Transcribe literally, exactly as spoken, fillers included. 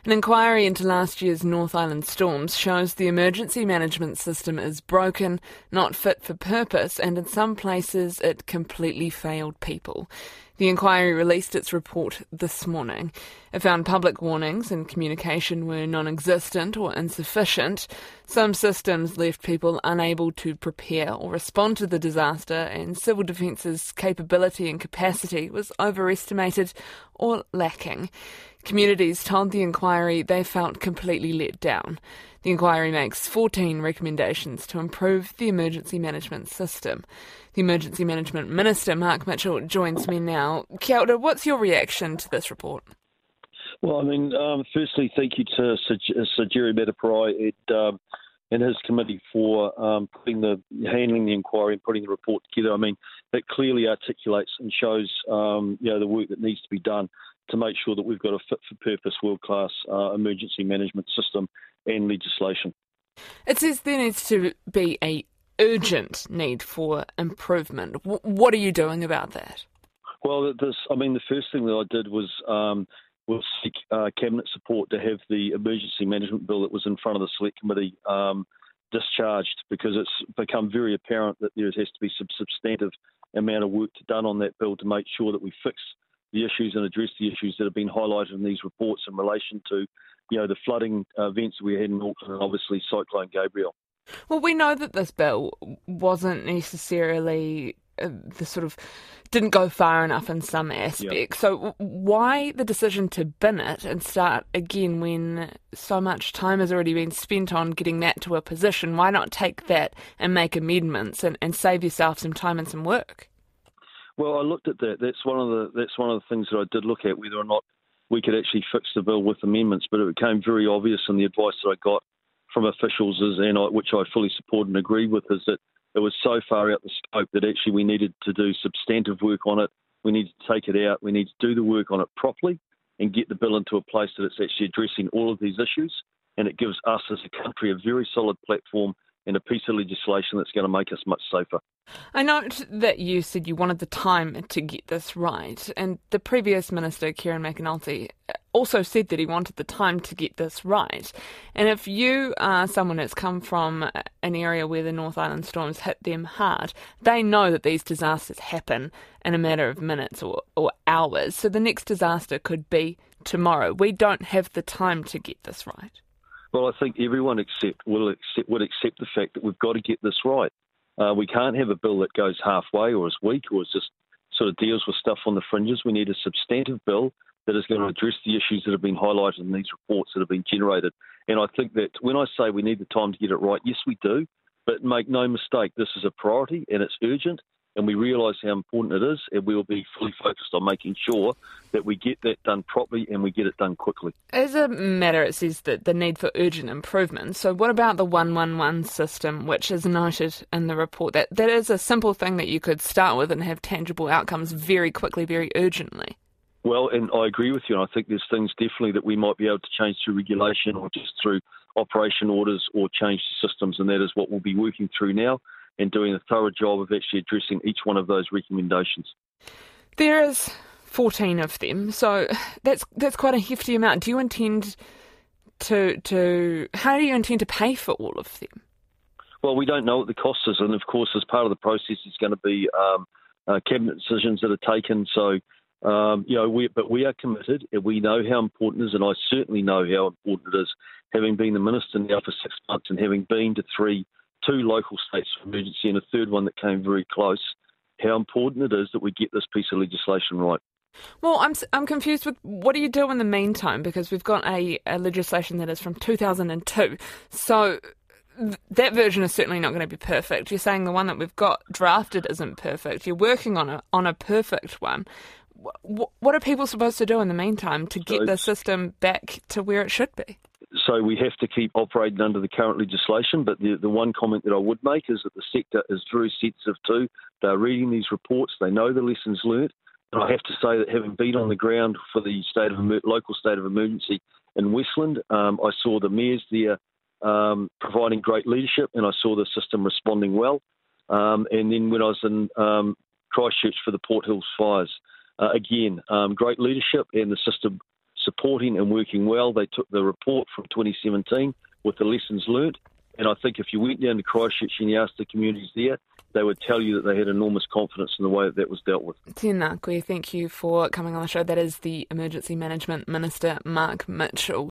An inquiry into last year's North Island storms shows the emergency management system is broken, not fit for purpose, and in some places it completely failed people. The inquiry released its report this morning. It found public warnings and communication were non-existent or insufficient. Some systems left people unable to prepare or respond to the disaster, and Civil Defence's capability and capacity was overestimated or lacking. Communities told the inquiry they felt completely let down. The inquiry makes fourteen recommendations to improve the emergency management system. The Emergency Management Minister, Mark Mitchell, joins me now. Kia ora, what's your reaction to this report? Well, I mean, um, firstly, thank you to Sir, Sir Jerry Mataparai and, um, and his committee for um, putting the handling the inquiry and putting the report together. I mean, it clearly articulates and shows um, you know, the work that needs to be done to make sure that we've got a fit-for-purpose, world-class uh, emergency management system and legislation. It says there needs to be a urgent need for improvement. W- what are you doing about that? Well, this, I mean, the first thing that I did was um, was seek uh, cabinet support to have the emergency management bill that was in front of the select committee um, discharged, because it's become very apparent that there has to be some substantive amount of work done on that bill to make sure that we fix the issues and address the issues that have been highlighted in these reports in relation to, you know, the flooding events we had in Auckland and obviously Cyclone Gabrielle. Well, we know that this bill wasn't necessarily uh, the sort of didn't go far enough in some aspects. Yeah. So why the decision to bin it and start again when so much time has already been spent on getting that to a position? Why not take that and make amendments and, and save yourself some time and some work? Well, I looked at that. That's one of the that's one of the things that I did look at, whether or not we could actually fix the bill with amendments. But it became very obvious in the advice that I got from officials, is, and I, which I fully support and agree with, is that it was so far out the scope that actually we needed to do substantive work on it. We need to take it out. We need to do the work on it properly and get the bill into a place that it's actually addressing all of these issues. And it gives us as a country a very solid platform and a piece of legislation that's going to make us much safer. I note that you said you wanted the time to get this right, and the previous Minister, Kieran McAnulty, also said that he wanted the time to get this right. And if you are someone that's come from an area where the North Island storms hit them hard, they know that these disasters happen in a matter of minutes or, or hours. So the next disaster could be tomorrow. We don't have the time to get this right. Well, I think everyone accept will accept would accept the fact that we've got to get this right. Uh, we can't have a bill that goes halfway or is weak or is just sort of deals with stuff on the fringes. We need a substantive bill that is going to address the issues that have been highlighted in these reports that have been generated. And I think that when I say we need the time to get it right, yes, we do. But make no mistake, this is a priority and it's urgent. And we realise how important it is, and we will be fully focused on making sure that we get that done properly and we get it done quickly. As a matter, it says that the need for urgent improvement. So what about the one one one system, which is noted in the report? That that is a simple thing that you could start with and have tangible outcomes very quickly, very urgently. Well, and I agree with you, and I think there's things definitely that we might be able to change through regulation or just through operation orders or change the systems, and that is what we'll be working through now and doing a thorough job of actually addressing each one of those recommendations. There is fourteen of them, so that's that's quite a hefty amount. Do you intend to to how do you intend to pay for all of them? Well, we don't know what the cost is, and of course, as part of the process, is going to be um, uh, cabinet decisions that are taken. So, um, you know, we but we are committed, and we know how important it is, and I certainly know how important it is, having been the minister now for six months and having been to three. two local states of emergency and a third one that came very close, how important it is that we get this piece of legislation right. Well, I'm I'm confused with what do you do in the meantime, because we've got a, a legislation that is from two thousand two, so th- that version is certainly not going to be perfect. You're saying the one that we've got drafted isn't perfect. You're working on a, on a perfect one. W- what are people supposed to do in the meantime to get so, the system back to where it should be? So we have to keep operating under the current legislation, but the, the one comment that I would make is that the sector is very sensitive to. They're reading these reports, they know the lessons learnt, and I have to say that having been on the ground for the state of local state of emergency in Westland, um, I saw the mayors there um, providing great leadership, and I saw the system responding well. Um, and then when I was in um, Christchurch for the Port Hills fires, uh, again, um, great leadership, and the system supporting and working well. They took the report from twenty seventeen with the lessons learnt, and I think if you went down to Christchurch and you asked the communities there, they would tell you that they had enormous confidence in the way that that was dealt with. Tēnā koe, thank you for coming on the show. That is the Emergency Management Minister, Mark Mitchell.